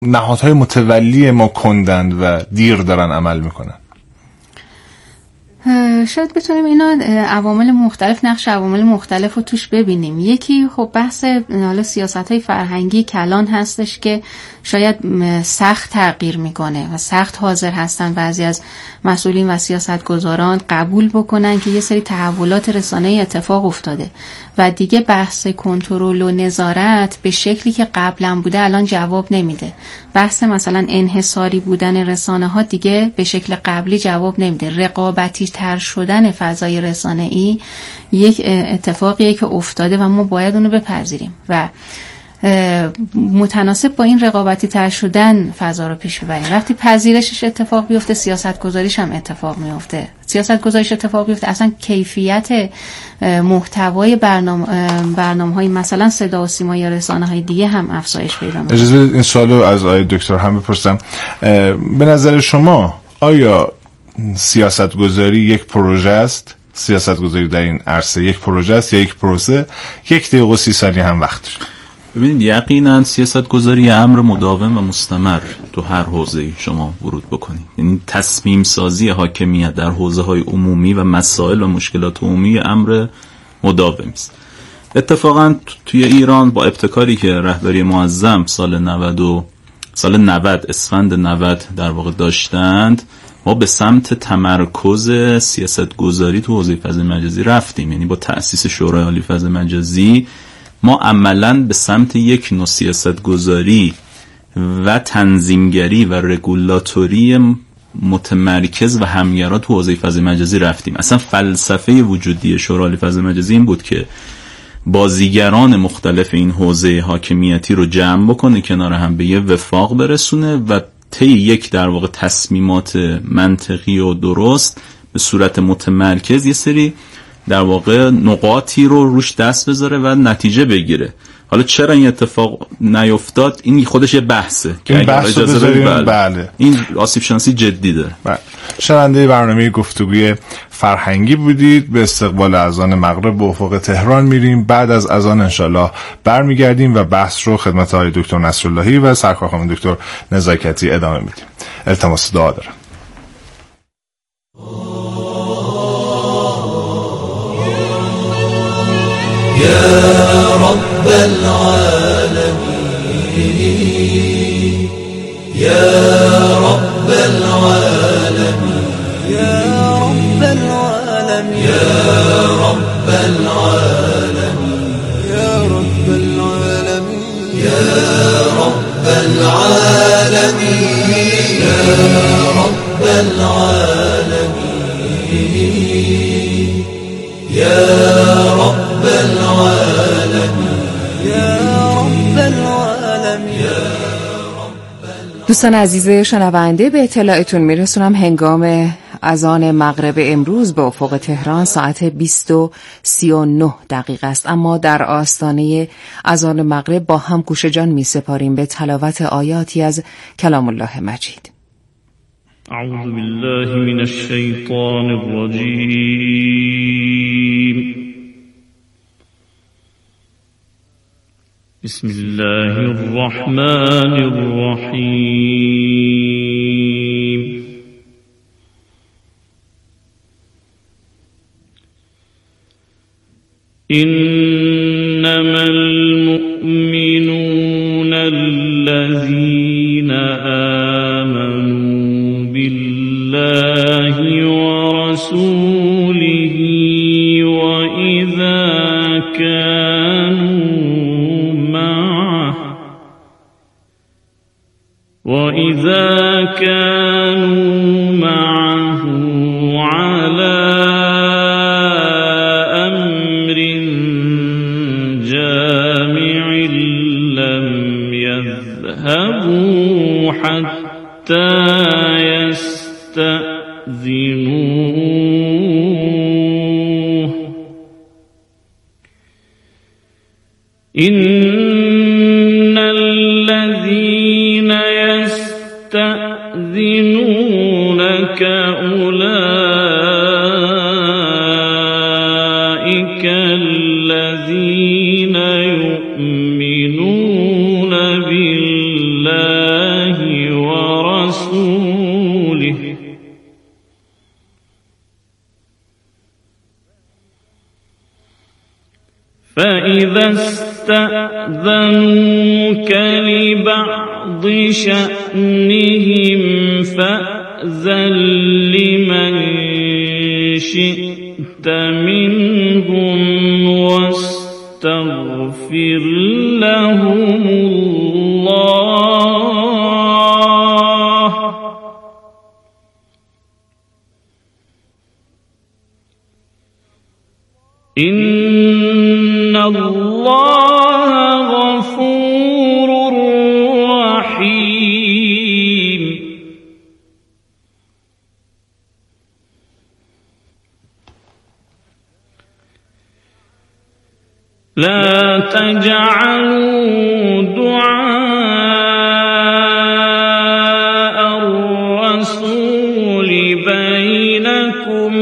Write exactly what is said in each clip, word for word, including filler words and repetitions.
نهادهای متولی ما کندند و دیر دارن عمل میکنن؟ شاید بتونیم اینا عوامل مختلف، نقش عوامل مختلف رو توش ببینیم. یکی خب بحث حالا سیاست‌های فرهنگی کلان هستش که شاید سخت تغییر میکنه و سخت حاضر هستن بعضی از مسئولین و سیاستگزاران قبول بکنن که یه سری تحولات رسانه‌ای اتفاق افتاده و دیگه بحث کنترل و نظارت به شکلی که قبلا بوده الان جواب نمیده. بحث مثلا انحصاری بودن رسانه‌ها دیگه به شکل قبلی جواب نمیده. رقابتی تر شدن فضای رسانه‌ای یک اتفاقیه که افتاده و ما باید اونو بپذیریم و متناسب با این رقابتی تر شدن فضا رو پیش ببریم. وقتی پذیرشش اتفاق بیفته سیاست گذاریش هم اتفاق میفته. سیاست گذاریش اتفاق بیفته اصلا کیفیت محتوای برنامه برنامه‌های مثلا صدا و سیما یا رسانه‌های دیگه هم افزایش پیدا می‌کنه. اجازه این سوالو از آقای دکتر هم بپرسم. به نظر شما آیا سیاست گذاری یک پروژه است؟ سیاست گذاری در این عرصه یک پروژه است یا یک پروسه؟ یک دقیقه و سی ثانیه هم وقت دارید. ببینید یقینا سیاست گذاری امر مداوم و مستمر تو هر حوزه‌ای شما ورود بکنید. یعنی تصمیم سازی حاکمیت در حوزه‌های عمومی و مسائل و مشکلات عمومی امر مداومی است. اتفاقا توی ایران با ابتکاری که رهبری معظم سال نود و سال نود اسفند نود در واقع داشتند، ما به سمت تمرکز سیاست گذاری تو حوزه فضای مجازی رفتیم. یعنی با تأسیس شورای عالی فضای مجازی ما عملاً به سمت یک نوع سیاست گذاری و تنظیمگری و رگولاتوری متمرکز و همگرا تو حوزه فضای مجازی رفتیم. اصلا فلسفه وجودی شورای عالی فضای مجازی این بود که بازیگران مختلف این حوزه حاکمیتی رو جمع بکنه، کنار هم به یه وفاق برسونه و طی یک در واقع تصمیمات منطقی و درست به صورت متمرکز یه سری در واقع نقاطی رو روش دست بذاره و نتیجه بگیره. حالا چرا این اتفاق نیفتاد این خودش یه بحثه که این بحث اجازه بدید بله. بله این آسیب شناسی جدی داره. بله. شنونده برنامه گفتگوی فرهنگی بودید. به استقبال اذان مغرب به افق تهران میریم. بعد از اذان انشالله برمیگردیم و بحث رو خدمت های دکتر نصراللهی و سرکار خانم دکتر نزاکتی ادامه میدیم. التماس دعا دارم. يا رب العالمين يا رب العالمين يا رب العالمين يا رب العالمين يا رب العالمين يا رب العالمين يا رب العالمين يا رب العالمين يا رب العالمين. دوستان عزیز شنونده، به اطلاعتون میرسونم هنگام اذان مغرب امروز به افق تهران ساعت بیست و سی و نه دقیقه است، اما در آستانه اذان مغرب با هم گوش جان می سپاریم به تلاوت آیاتی از کلام الله مجید. اعوذ بالله من الشیطان الرجیم. بسم الله الرحمن الرحیم. انما المؤمنون الذين آمنوا بالله ورسوله وإذا كانوا معه وإذا كانوا معه على أمر جامع لم يذهبوا حتى يستأذنوه إن الذين يستأذنونك أولئك الذين يؤمنون بالله فإذا استأذنوك لبعض شأنهم فأذن لمن شئت منهم واستغفر لهم الله إن الله غفور رحيم. لا تجعلوا دعاء الرسول بينكم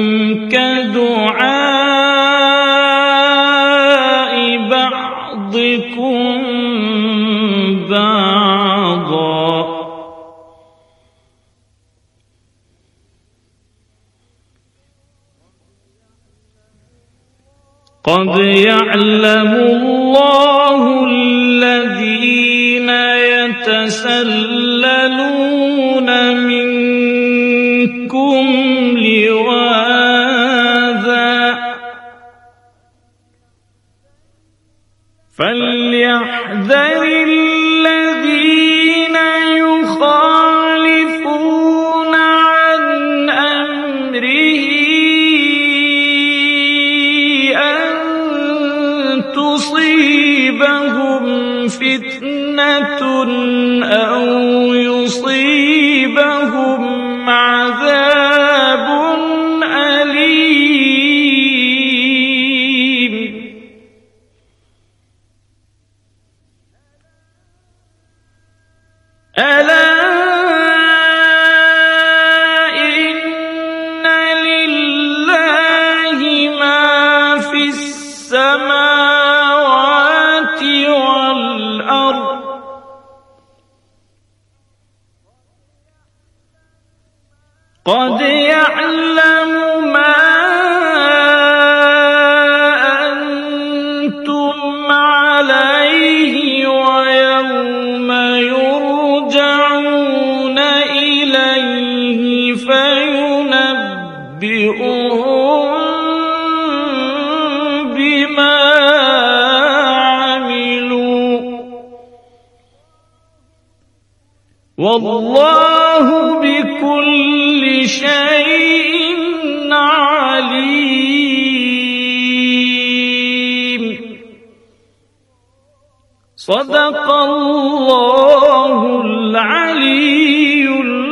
كدعاء بعضكم بعضا قد يعلم الله الذين يتسللون منكم لواذا فليحذر الذين يخالفون عن أمره تصيبهم فتنة أو يصيبهم عذاب أليم. ألا إن لله ما في السماوات والأرض قد يعلم ما أنتم عليه ويوم يرجعون إليه فينبئهم بما عملوا والله بكل شيء عليم. صدق الله العلي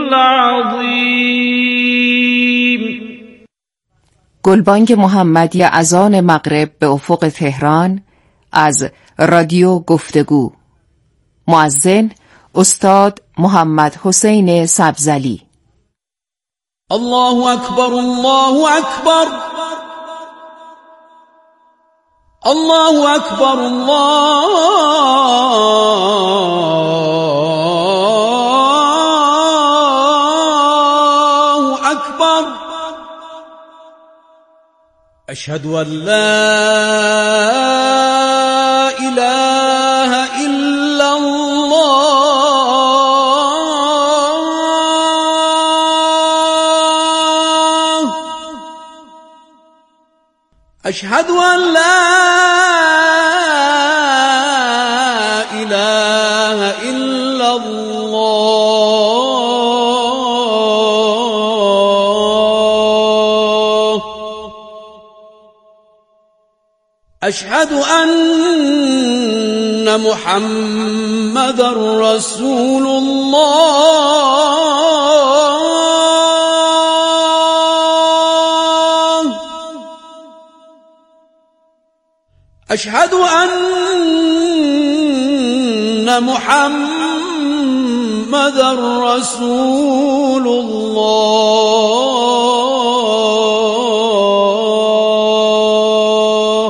العظيم. گلبانگ محمدی اذان مغرب به افق تهران از رادیو گفتگو. مؤذن استاد محمد حسین سبزلی. الله اکبر الله اکبر الله اکبر الله اکبر اشهد ان لا اله الا الله اشهد ان لا اله الا الله اشهد ان محمد رسول الله اشهد ان محمد رسول الله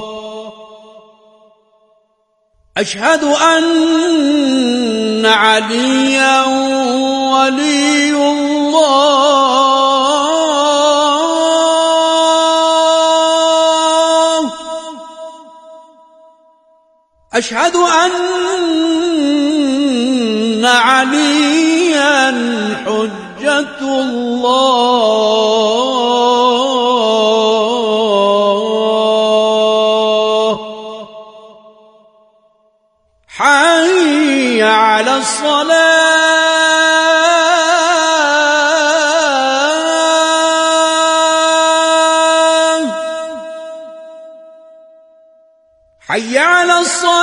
اشهد ان عليا ولي الله اشهد ان علیا حجة الله حي على الصلاة حي على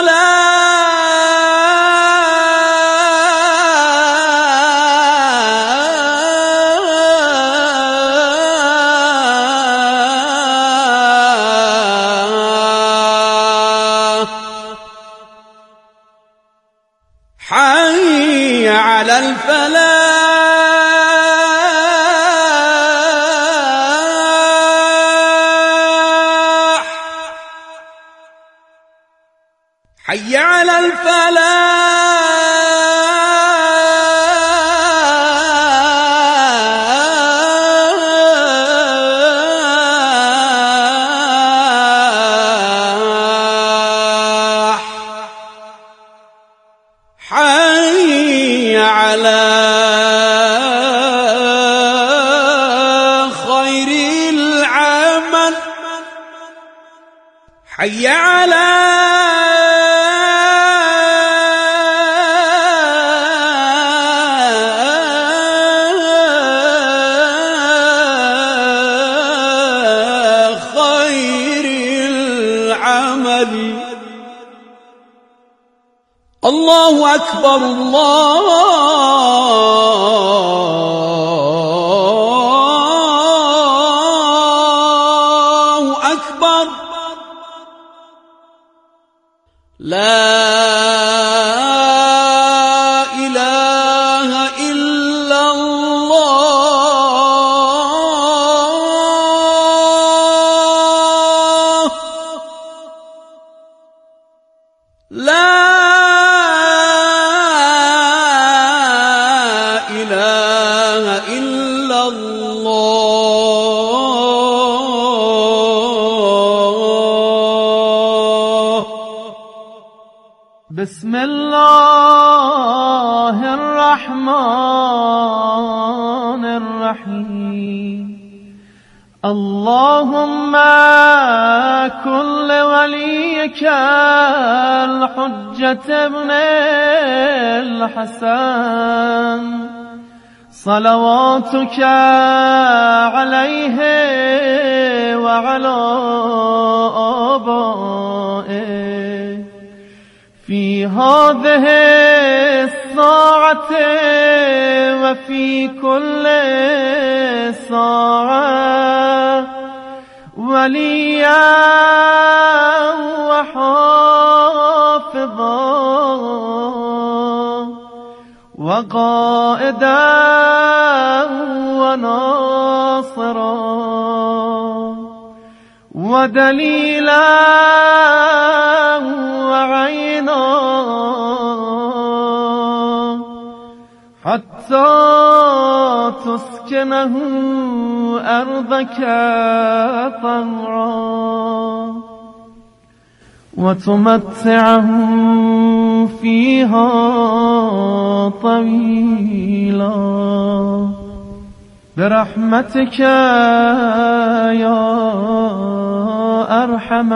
الصلاة حي على الفلاح حي على الفلاح حي على خير العمل حي على خير العمل الله أكبر الله أكبر لا إله إلا الله لا إله إلا الله بسم الله الرحمن الرحيم اللهم كن لوليك الحجة ابن الحسن صلواتك عليه وعلى آبائه في هذه الساعة وفي كل ساعة وليا وحافظا وقائدا وناصرا ودليلا وعينا حتى تسكنه أرضك طوعا وتمتعه فيها طويلا برحمتك يا أرحم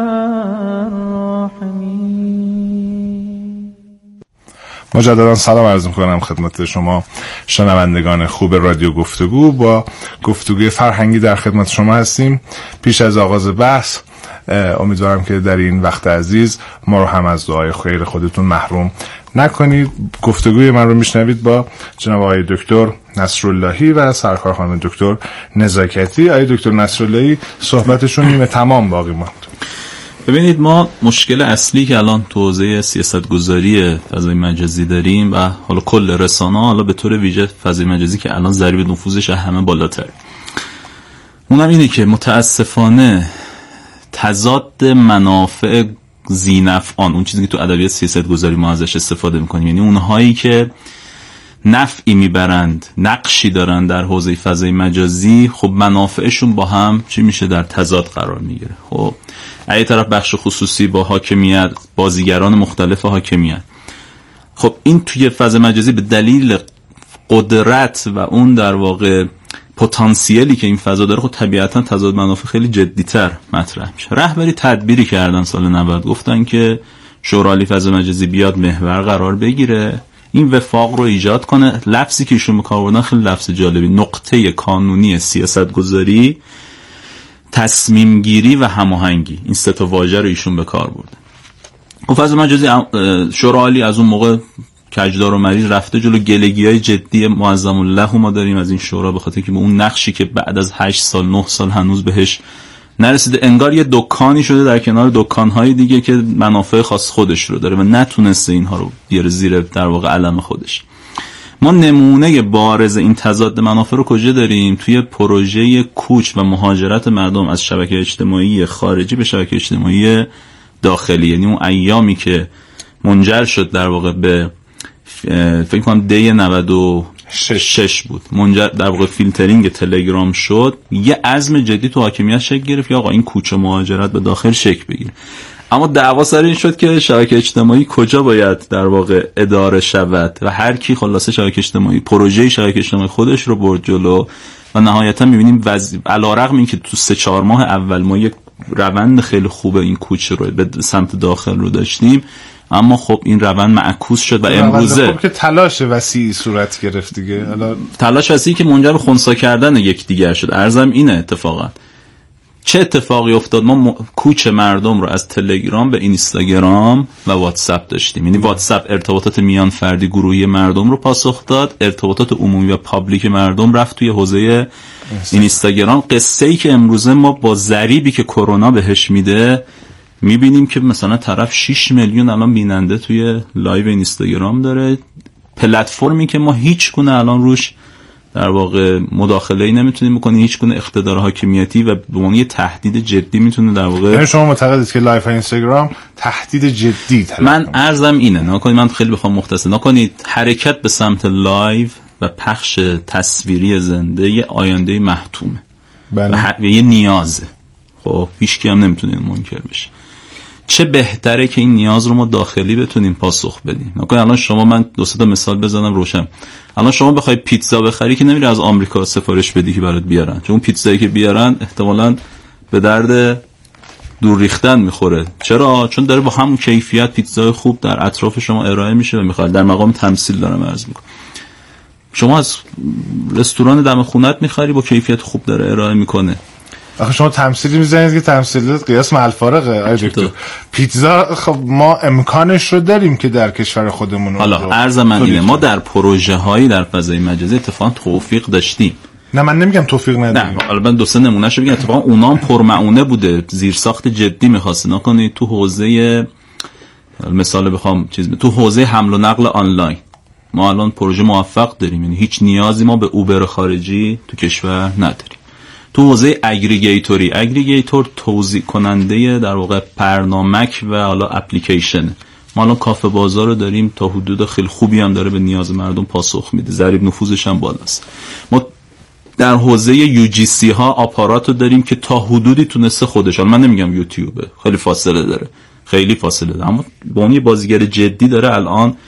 الراحمين. مجددا سلام عرض می‌کنم خدمت شما شنوندگان خوب رادیو گفتگو. با گفتگوی فرهنگی در خدمت شما هستیم. پیش از آغاز بحث امیدوارم که در این وقت عزیز ما رو هم از دعای خیر خودتون محروم نکنید. گفتگوی من رو میشنوید با جناب آقای دکتر نصراللهی و سرکار خانم دکتر نزاکتی. آقای دکتر نصراللهی صحبتشون نیمه تمام باقی ماند. ببینید، ما مشکل اصلی که الان تو حوزه سیاستگذاری فضای مجازی داریم و حالا کل رسانه، حالا به طور ویژه فضای مجازی که الان ضریب نفوذش همه بالاتر، اونم اینه که متاسفانه تضاد منافع ذینفعان، اون چیزی که تو ادبیات سیاستگذاری ما ازش استفاده میکنیم، یعنی اونهایی که نفعی میبرند، نقشی دارن در حوزه فضای مجازی، خب منافعشون با هم چی میشه؟ در تضاد قرار میگیره. خب از طرف بخش خصوصی با حاکمیت، بازیگران مختلف حاکمیت، خب این توی فضای مجازی به دلیل قدرت و اون در واقع پتانسیلی که این فضا داره، خب طبیعتا تضاد منافع خیلی جدی‌تر مطرح میشه. رهبری تدبیری کردن سال نود، گفتن که شورای فضای مجازی بیاد محور قرار بگیره، این وفاق رو ایجاد کنه. لفظی که ایشون به کار بردن خیلی لفظ جالبی، نقطه کانونی سیاستگذاری، تصمیم گیری و هماهنگی، این سه تا واژه رو ایشون به کار بردن. خب فضای مجازی شورای از اون موقع کجدار و مریض رفته جلو، گلگیای جدی معظم الله ما داریم از این شورا، به خاطر که به اون نقشی که بعد از هشت سال نه سال هنوز بهش نرسیده، انگار یه دکانی شده در کنار دکان‌های دیگه که منافع خاص خودش رو داره و نتونسته اینها رو بیاره زیر در واقع علم خودش. ما نمونه بارز این تضاد منافع رو کجا داریم؟ توی پروژه کوچ و مهاجرت مردم از شبکه اجتماعی خارجی به شبکه اجتماعی داخلی، یعنی اون ایامی که منجر شد در واقع به فکر کنم دی نود و شش بود، منجر در واقع فیلترینگ تلگرام شد، یه عزم جدی تو حاکمیت شکل گرفت که آقا این کوچه مهاجرت به داخل شکل بگیره. اما دعوا سر این شد که شبکه اجتماعی کجا باید در واقع اداره شود و هر کی خلاصه شبکه اجتماعی پروژه شبکه اجتماعی خودش رو برد جلو و نهایتا می‌بینیم وز... علی‌رغم اینکه تو سه چهار ماه اول ما یک روند خیلی خوبه این کوچه رو به سمت داخل رو داشتیم، اما خب این روند معکوس شد و امروزه خب که تلاش وسیعی صورت گرفت دیگه. حالا تلاش وسیعی که منجر به خنثی کردن یکدیگر شد. عرضم اینه اتفاقا چه اتفاقی افتاد؟ ما م... کوچ مردم رو از تلگرام به اینستاگرام و واتساپ داشتیم. یعنی واتساپ ارتباطات میان فردی گروهی مردم رو پاسخ داد، ارتباطات عمومی و پابلیک مردم رفت توی حوزه اینستاگرام. قصه‌ای که امروزه ما با ضریبی که کرونا بهش میده میبینیم که مثلا طرف شش میلیون الان بیننده توی لایو اینستاگرام داره، پلتفرمی که ما هیچ گونه الان روش در واقع مداخله‌ای نمیتونیم بکنیم، هیچ گونه اقتدار حاکمیتی و به عنوان یه تهدید جدی میتونه در واقع. یعنی شما معتقدید که لایو اینستاگرام تهدید جدی تلقی؟ من عرضم اینه، نکنید من خیلی بخوام مختصر نکنید، حرکت به سمت لایو و پخش تصویری زنده یه آینده محتومه. بله. و یه نیازه. خب هیچ کی هم نمیتونه منکر بشه. چه بهتره که این نیاز رو ما داخلی بتونیم پاسخ بدیم. نکنید الان شما، من دو سه تا مثال بزنم روشن، الان شما بخوای پیتزا بخری که نمیری از آمریکا سفارش بدی که برات بیارن، چون اون پیتزایی که بیارن احتمالاً به درد دور ریختن میخوره. چرا؟ چون داره با همون کیفیت پیتزای خوب در اطراف شما ارائه میشه و میخواد. در مقام تمثیل دارم عرض میکنم، شما از رستوران دم خونت میخری با کیفیت خوب داره ارائه میکنه. آخه شما تمثیلی میزنید که تمثیل قیاس مع الفارقه. آی دکتر پیتزا خب ما امکانش رو داریم که در کشور خودمون. حالا عرض من اینه، ما در پروژه هایی در فضای مجازی اتفاقا توفیق داشتیم. نه من نمیگم توفیق نداریم، نه حالا من دو سه نمونهشو بگم. اتفاقا اونام پرمعونه بوده، زیرساخت جدی می‌خواست. نکنید تو حوزه، مثال بخوام چیز، تو حوزه حمل و نقل آنلاین ما الان پروژه موفق داریم، یعنی هیچ نیازی ما به اوبر خارجی تو کشور نداریم. تو حوزه اگریگیتوری، اگریگیتور توزیع کننده در واقع برنامه‌ک و حالا اپلیکیشن، ما الان کافه بازار رو داریم، تا حدود خیلی خوبی هم داره به نیاز مردم پاسخ میده، ضریب نفوذش هم بالاست. ما در حوزه یو جی سی ها آپارات رو داریم که تا حدودی تونسته خودش، من نمیگم یوتیوبه، خیلی فاصله داره، خیلی فاصله داره، اما با اون یه بازیگر جدی داره الان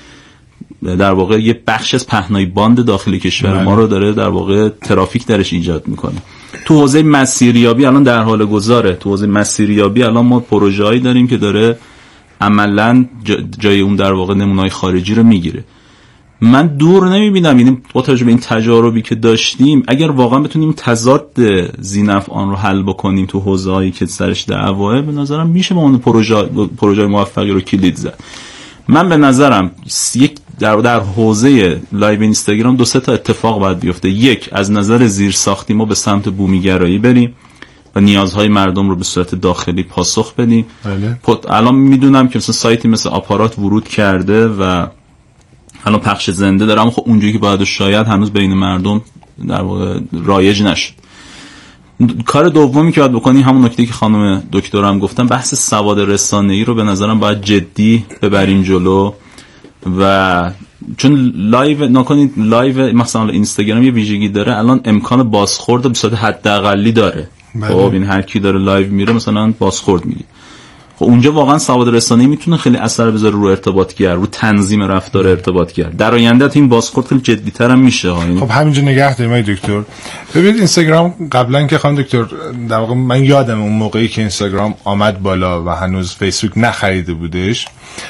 در واقع یه بخش از پهنای باند داخلی کشور بله. ما رو داره در واقع ترافیک درش ایجاد میکنه. تو حوزه مسیریابی الان در حال گذاره، تو حوزه مسیریابی الان ما پروژه‌ای داریم که داره عملاً جای اون در واقع نمونه‌های خارجی رو میگیره. من دور نمیبینم، یعنی با توجه به این تجاربی که داشتیم، اگر واقعا بتونیم تضاد ذینفع آن رو حل بکنیم تو حوزه‌هایی که سرش دعواه، به نظرم میشه با اون پروژه پروژه موفقی رو کلید زد. من به نظرم یک در در حوزه لایو اینستاگرام دو سه تا اتفاق باید بیفته. یک، از نظر زیرساختی ما به سمت بومیگرایی بریم و نیازهای مردم رو به صورت داخلی پاسخ بدیم. بله. الان میدونم که مثلا سایتی مثل آپارات ورود کرده و الان پخش زنده داره، اما خب اونجوری که باید شاید هنوز بین مردم در واقع رایج نشد. کار دومی که باید بکنی همون نکته که خانم دکترم گفتن، بحث سواد رسانه‌ای رو به نظرم باید جدی ببریم جلو و چون لایو نکنید، لایو مثلا اینستاگرام یه ویژگی داره الان امکان بازخورد به صورت حداقلی داره. خب این هر کی داره لایو میره مثلا بازخورد میگه. خب اونجا واقعا سواد رسانه‌ای میتونه خیلی اثر بذاره رو ارتباطگر، رو تنظیم رفتار ارتباطگر. در آینده این بازخورد خیلی جدی‌تر هم میشه. خب همینجا نگه داریم آقای دکتر. ببینید اینستاگرام قبلا که خانم دکتر در واقع من یادم اون موقعی که اینستاگرام آمد بالا و هنوز فیسبوک نخریده بودش،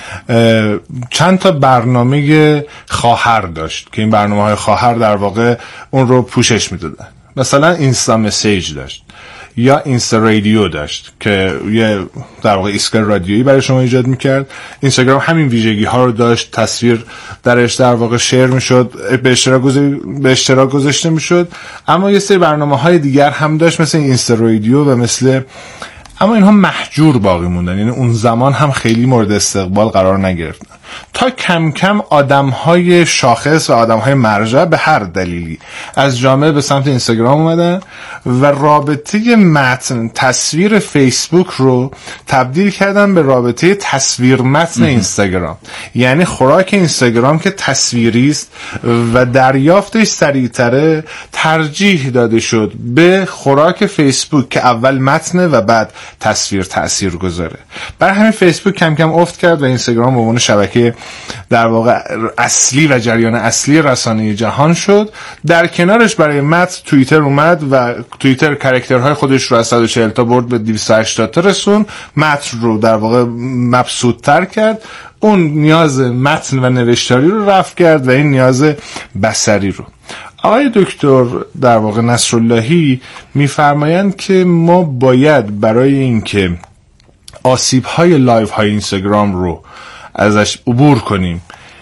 چند تا برنامه خواهر داشت که این برنامه‌های خواهر در واقع اون رو پوشش میدادن. مثلا اینستا مسیج داشت یا اینستا رادیو داشت که یه در واقع ایستگاه رادیویی برای شما ایجاد میکرد. اینستاگرام همین ویژگی ها رو داشت، تصویر درش در واقع شیر میشد، به اشتراک به اشتراک گذاشته میشد. اما یه سری برنامه‌های دیگر هم داشت مثل اینستا رادیو و مثل، اما اینها محجور باقی موندن، یعنی اون زمان هم خیلی مورد استقبال قرار نگرفتن تا کم کم آدم‌های شاخص و آدم‌های مرجع به هر دلیلی از جامعه به سمت اینستاگرام اومدن و رابطه متن تصویر فیسبوک رو تبدیل کردن به رابطه تصویر متن اینستاگرام. یعنی خوراک اینستاگرام که تصویری است و دریافتش سریع‌تره ترجیح داده شد به خوراک فیسبوک که اول متن و بعد تصویر تأثیر گذاره. برای همین فیسبوک کم کم افت کرد و اینستاگرام به عنوان شبکه در واقع اصلی و جریان اصلی رسانه جهان شد. در کنارش برای متن توییتر اومد و توییتر کاراکترهای خودش رو از صد و چهل تا برد به دویست و هشتاد تا رسون، متن رو در واقع مبسوط‌تر کرد، اون نیاز متن و نوشتاری رو رفع کرد و این نیاز بصری رو. آقای دکتر در واقع نصراللهی میفرمایند که ما باید برای اینکه آسیب‌های لایو های اینستاگرام رو ازش عبور کنیم،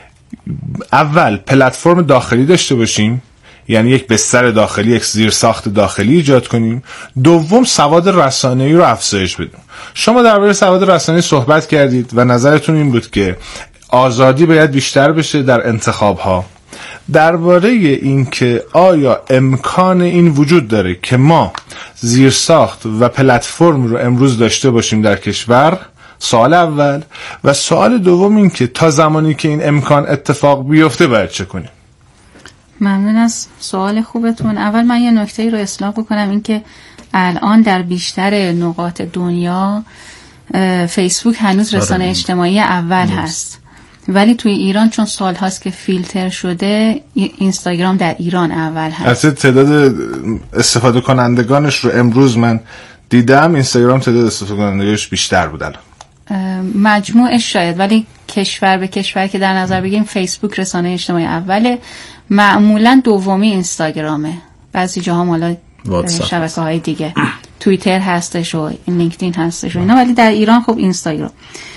اول پلتفرم داخلی داشته باشیم، یعنی یک بستر داخلی، یک زیرساخت داخلی ایجاد کنیم. دوم سواد رسانه‌ای رو افزایش بدیم. شما درباره سواد رسانه‌ای صحبت کردید و نظرتون این بود که آزادی باید بیشتر بشه در انتخاب‌ها. درباره این که آیا امکان این وجود داره که ما زیرساخت و پلتفرم رو امروز داشته باشیم در کشور، سوال اول. و سوال دوم این که تا زمانی که این امکان اتفاق بیفته باید چه کنیم؟ ممنون از سوال خوبتون. اول من یه نکته‌ای رو اصلاح بکنم، این که الان در بیشتر نقاط دنیا فیسبوک هنوز رسانه اجتماعی اول هست، ولی توی ایران چون سال هاست که فیلتر شده اینستاگرام در ایران اول هست. از تعداد استفاده کنندگانش رو امروز من دیدم، اینستاگرام تعداد استفاده کنندگانش بیشتر بود الان. مجموعش شاید، ولی کشور به کشور که در نظر بگیریم فیسبوک رسانه اجتماعی اوله، معمولا دومی اینستاگرامه، بعضی جاها حالا شبکه‌های دیگه توییتر هستش و لینکدین هستش و اینا، ولی در ایران خب اینستاگرام.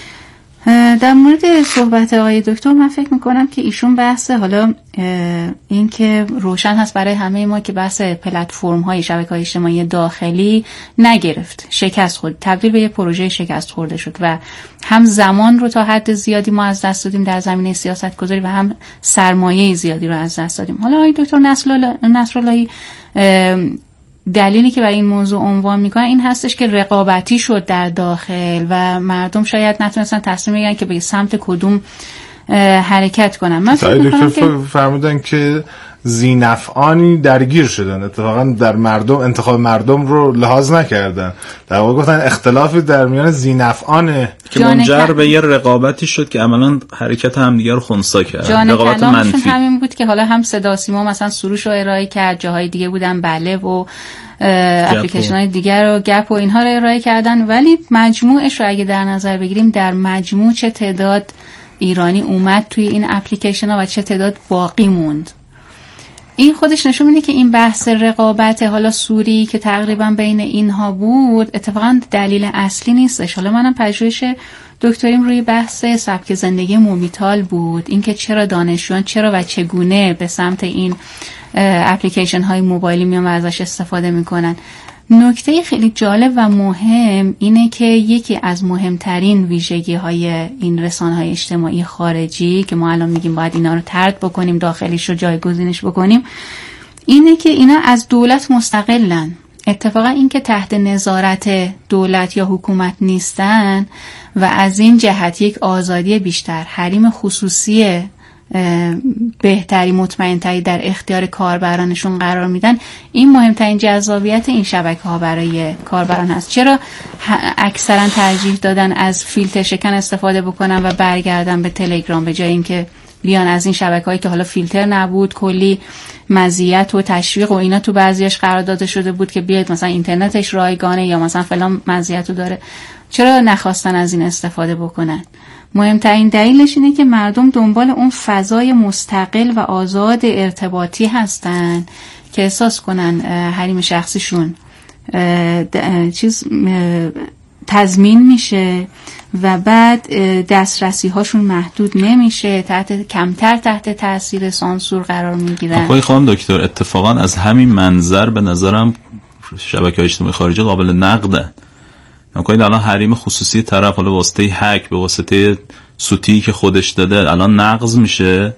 در مورد صحبت آقای دکتر من فکر میکنم که ایشون بحث حالا این که روشن هست برای همه ما که بحث پلتفرم های شبکه های اجتماعی داخلی نگرفت، شکست خورد، تبدیل به یه پروژه شکست خورده شد و هم زمان رو تا حد زیادی ما از دست دادیم در زمینه سیاست گذاری و هم سرمایه زیادی رو از دست دادیم. حالا آقای دکتر نصراللهی دلیلی که برای این موضوع عنوان میکنن این هستش که رقابتی شد در داخل و مردم شاید نتونستن تصمیم بگیرن که به سمت کدوم حرکت کنن. من فکر میکنم که فرمودن که ذینفعانی درگیر شدن، اتفاقا در مردم انتخاب مردم رو لحاظ نکردن، در واقع گفتن اختلافی در میان ذینفعانه که منجر به یه رقابتی شد که عملاً حرکت همدیگه رو خنثی کرد. رقابت منفی همین بود که حالا هم صدا سیما مثلا سروش رو ارائه کرد، جاهای دیگه بودن بله و اپلیکیشن های دیگر رو گپ و اینها رو ارائه کردن، ولی مجموعش رو اگه در نظر بگیریم در مجموع چه تعداد ایرانی اومد توی این اپلیکیشن ها و چه تعداد باقی موند، این خودش نشون میده که این بحث رقابت حالا سوری که تقریبا بین اینها بود اتفاقا دلیل اصلی نیستش. حالا منم پژوهش دکتریم روی بحث سبک زندگی مومیتال بود، اینکه چرا دانشجویان چرا و چگونه به سمت این اپلیکیشن های موبایلی میان و ازش استفاده میکنن. نکته خیلی جالب و مهم اینه که یکی از مهمترین ویژگی های این رسانه های اجتماعی خارجی که ما الان میگیم باید اینا رو طرد بکنیم، داخلیش رو جایگزینش بکنیم، اینه که اینا از دولت مستقلن. اتفاقا این که تحت نظارت دولت یا حکومت نیستن و از این جهت یک آزادی بیشتر، حریم خصوصی بهتری مطمئنتری در اختیار کاربرانشون قرار میدن، این مهمترین جذابیت این شبکه ها برای کاربران هست. چرا اکثرا ترجیح دادن از فیلتر شکن استفاده بکنن و برگردن به تلگرام به جای اینکه بیان از این شبکه‌هایی که حالا فیلتر نبود، کلی مزیت و تشویق و اینا تو بعضیاش قرار داده شده بود که بیاید مثلا اینترنتش رایگانه یا مثلا فلان مزیتو داره، چرا نخواستن از این استفاده بکنن؟ مهمترین دلیلش اینه که مردم دنبال اون فضای مستقل و آزاد ارتباطی هستن که احساس کنن حریم شخصیشون چیز تضمین میشه و بعد دسترسی هاشون محدود نمیشه، تحت کمتر تحت تاثیر سانسور قرار میگیرن. آقای خانم دکتر، اتفاقا از همین منظر به نظرم شبکه‌های اجتماعی خارجی قابل نقدن. نکنید الان حریم خصوصی طرف حالا واسطه هک به واسطه سوتی که خودش داده الان نقض میشه،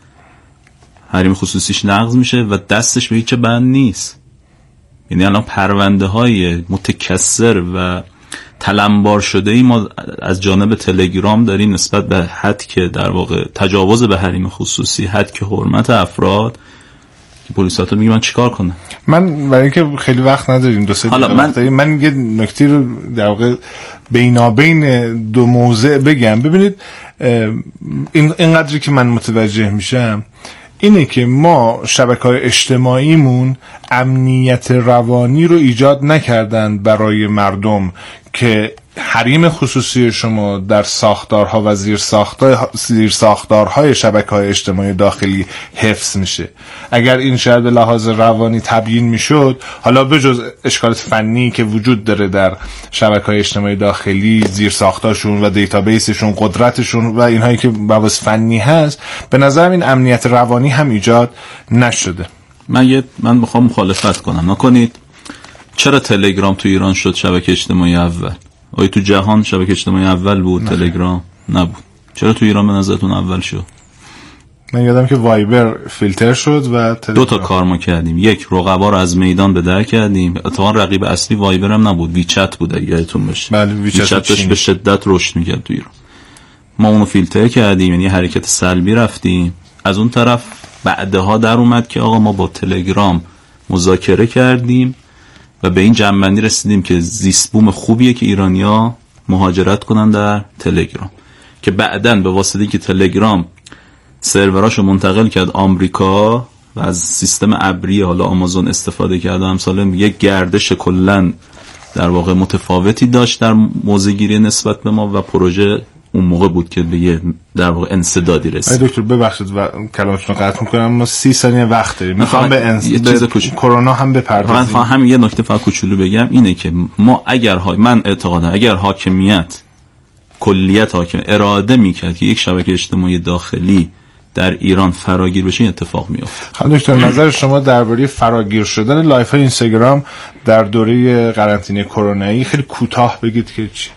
حریم خصوصیش نقض میشه و دستش به هیچ بند نیست. یعنی الان پرونده های متکثر و تلمبار شده ای ما از جانب تلگرام داریم نسبت به حد که در واقع تجاوز به حریم خصوصی، حد که حرمت افراد، که پلیسات رو میگه من چیکار کنم. من برای اینکه خیلی وقت نداریم دو سه حالا من داریم، من یه نکته رو در واقع بینابین دو موضع بگم. ببینید این اینقدری که من متوجه میشم اینه که ما شبکه‌های اجتماعیمون امنیت روانی رو ایجاد نکردن برای مردم که حریم خصوصی شما در ساختارها و زیر ساختار زیر ساختارهای شبکه‌های اجتماعی داخلی حفظ میشه. اگر این شاید به لحاظ روانی تبیین میشد، حالا بجز اشکالات فنی که وجود داره در شبکه‌های اجتماعی داخلی، زیر ساختارشون و دیتابیسشون، قدرتشون و اینهایی که بحث فنی هست، به نظر این امنیت روانی هم ایجاد نشده. من یه من میخوام مخالفت کنم. نکنید چرا تلگرام تو ایران شد شبکه اجتماعی اول؟ آیا تو جهان شبکه اجتماعی اول بود؟ نه. تلگرام نبود. چرا تو ایران به نظرتون اول شد؟ من یادم که وایبر فیلتر شد و تلگرام. دو تا کار ما کردیم. یک، رقبا رو از میدان به در کردیم. اتفاقا رقیب اصلی وایبر هم نبود، ویچت بود اگه یادتون باشه. بله، ویچت داشت به شدت رشد می‌کرد تو ایران. ما اونو فیلتر کردیم، یعنی حرکت سلبی رفتیم. از اون طرف بعدها در اومد که آقا ما با تلگرام مذاکره کردیم و به این جنبندی رسیدیم که زیست بوم خوبیه که ایرانیا مهاجرت کنن در تلگرام، که بعدن به واسطه که تلگرام سروراشو منتقل کرد آمریکا و از سیستم ابری حالا آمازون استفاده کرد، امثال یک گردش کلن در واقع متفاوتی داشت در موضع گیری نسبت به ما و پروژه اون موقع بود که به یه در واقع انسدادی رسید. آقای دکتر ببخشید و کلامتون رو قطع می‌کنم، ما سی ثانیه وقت داریم. می‌خوام به انس... یه چیز کوچولو کرونا هم بپردازیم. من فقط همین یه نکته فقط کوچولو بگم، اینه که ما اگر ها... من اعتقادم اگر حاکمیت کلیت حاکم اراده می‌کرد که یک شبکه اجتماعی داخلی در ایران فراگیر بشه این اتفاق میفته. خانم دکتر، نظر شما درباره فراگیر شدن لایف های اینستاگرام در دوره قرنطینه کرونایی خیلی کوتاه بگید که چی؟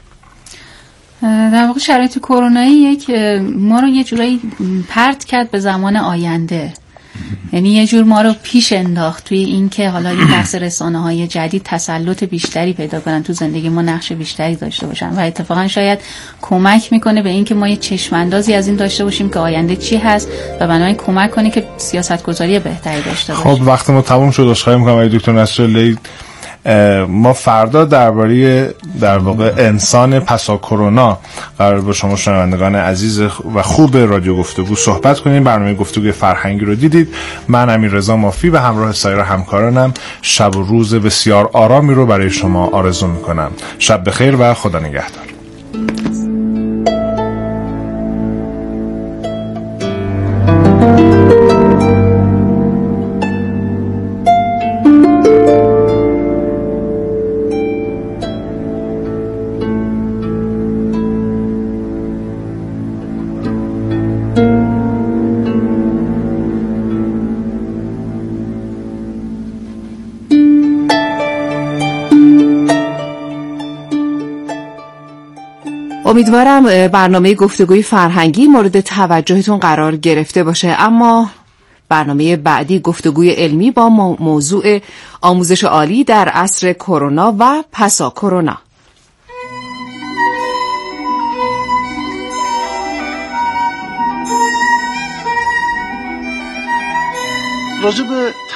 در واقع شرایط کرونایی یک ما رو یه جورایی پرت کرد به زمان آینده، یعنی یه جور ما رو پیش انداخت توی این که حالا این بحث رسانه‌های جدید تسلط بیشتری پیدا کنن تو زندگی ما، نقش بیشتری داشته باشن و اتفاقا شاید کمک میکنه به این که ما یه چشم اندازی از این داشته باشیم که آینده چی هست و بنابراین کمک کنه که سیاست‌گذاری بهتری داشته باشیم. خب وقت ما تموم شد. عذرخواهی می‌کنم آقای دکتر نصراللهی. ما فردا درباره در واقع انسان پسا کرونا قرار با شما شنوندگان عزیز و خوب رادیو گفتگو صحبت کنیم. برنامه گفتگوی فرهنگی رو دیدید. من امیررضا مافی به همراه سایر همکارانم شب و روز بسیار آرامی رو برای شما آرزو میکنم. شب بخیر و خدا نگهدار. امیدوارم برنامه گفتگوی فرهنگی مورد توجهتون قرار گرفته باشه، اما برنامه بعدی گفتگوی علمی با موضوع آموزش عالی در عصر کرونا و پسا کرونا. راجع به